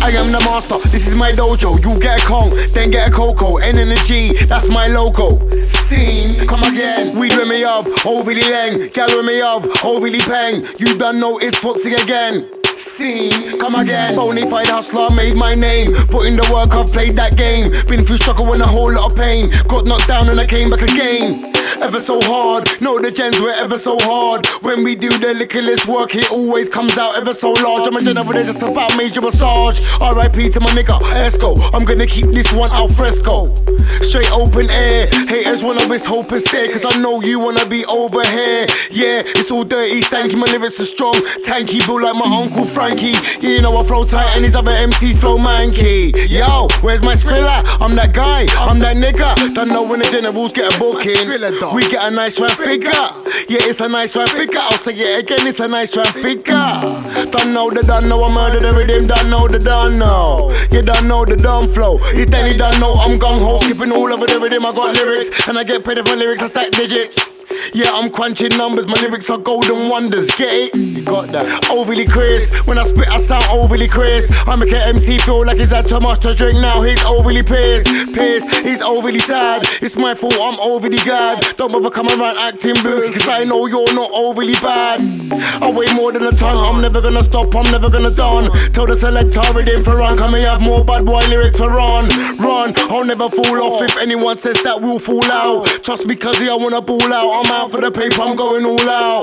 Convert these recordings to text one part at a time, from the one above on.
I am the master, this is my dojo. You get a Kong, then get a Coco. N and a G, that's my logo. Scene, come again. Weed with me up, overly lang. Gal with me up, overly pang. You done know it's Foxy again. Scene, come again. Bonafide hustler, made my name. Put in the work, I've played that game. Been through struggle and a whole lot of pain. Got knocked down and I came back again. Ever so hard, know the gens were ever so hard. When we do the liquorless work, it always comes out ever so large. I'm a general, they're just about major massage. R.I.P. to my nigga, Esco. I'm gonna keep this one al fresco. Straight open air, haters wanna wish hope and stare. Cause I know you wanna be over here. Yeah, it's all dirty, stanky, my lyrics are strong. Tanky, built like my uncle Frankie. Yeah, you know I flow tight and these other MCs flow manky. Yo, where's my Skrilla? I'm that guy, I'm that nigga. Don't know when the generals get a booking. We get a nice trafficker. Yeah, it's a nice trafficker. I'll say it again, it's a nice trafficker. Don't know the done know, I murder the rhythm. Don't know the done know. You don't know the dumb flow. You then you don't know I'm gung ho. Skipping all over the rhythm, I got lyrics. And I get paid for my lyrics, I stack digits. Yeah, I'm crunching numbers, my lyrics are golden wonders. Get it? You got that. Overly crisp. When I spit, I sound overly crisp. I make an MC feel like he's had too much to drink now. He's overly pissed. He's overly sad. It's my fault, I'm overly glad. Don't bother coming around acting booky, cause I know you're not overly bad. I weigh more than a ton, I'm never gonna stop, I'm never gonna done. Tell the selector redeem for run, come here have more bad boy lyrics for run. I'll never fall off if anyone says that we'll fall out. Trust me cause I wanna ball out, I'm out for the paper, I'm going all out.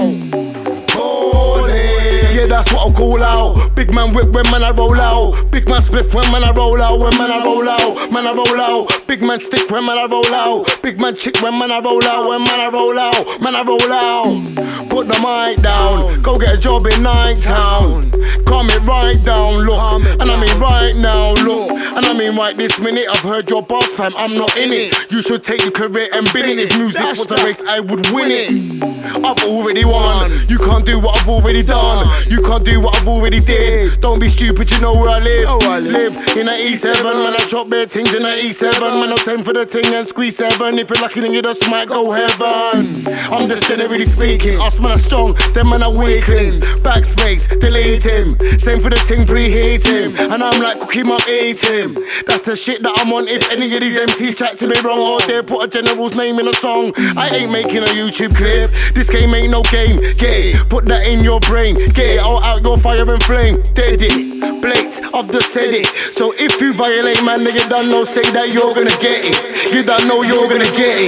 Yeah, that's what I'll call out. Big man whip when man I roll out. Big man split when man I roll out. When man I roll out, man I roll out. Big man stick when man I roll out. Big man chick when man I roll out. When man I roll out, man I roll out. Put the mic down, go get a job in Nighttown. Calm it right down, look. And I mean right now, look. And I mean right this minute, I've heard your boss fam, I'm not in it. You should take your career and bin it. If music was a race, I would win it. I've already won. You can't do what I've already done. You can't do what I've already did. Don't be stupid, you know where I live. Live in the E7, man, I drop bare things in the E7. Man, I'll send for the ting and squeeze 7. If you're lucky, then you just might go heaven. I'm just generally speaking. Us man are strong, them man are weaklings. Backspace, delete him. Same for the ting, preheat him. And I'm like, cook him up, eat him. That's the shit that I'm on. If any of these MCs chat to me wrong or they put a general's name in a song, I ain't making a YouTube clip. This game ain't no game. Get it, put that in your brain. Get it all out your fire and flame. Dead it, Blake, I've just said it. So if you violate, man, nigga, don't know, say that you're gonna get it. You don't know you're gonna get it.